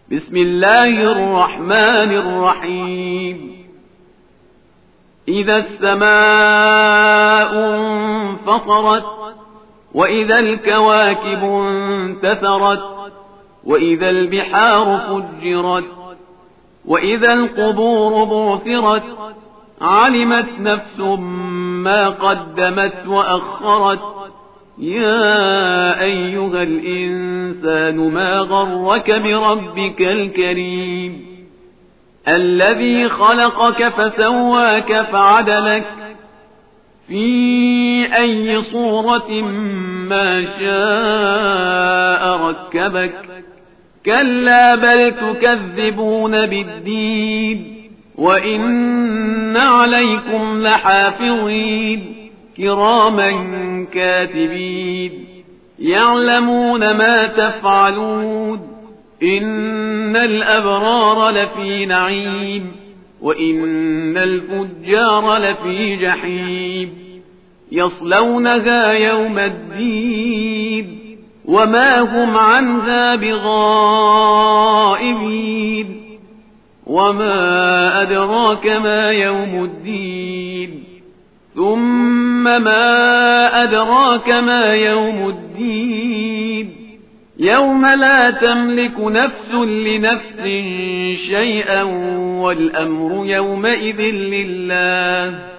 بسم الله الرحمن الرحيم. إذا السماء انفطرت وإذا الكواكب انتثرت وإذا البحار فجرت وإذا القبور بعثرت علمت نفس ما قدمت وأخرت. يا أيها الإنسان ما غرك بربك الكريم الذي خلقك فسواك فعدلك في أي صورة ما شاء ركبك. كلا بل تكذبون بالدين وإن عليكم لحافظين كراما كاتبين يعلمون ما تفعلون. إن الأبرار لفي نعيم وإن الفجار لفي جحيم يصلونها يوم الدين وما هم عنها بغائبين. وما أدراك ما يوم الدين ثم ما أدراك ما يوم الدين يوم لا تملك نفس لنفس شيئا والأمر يومئذ لله.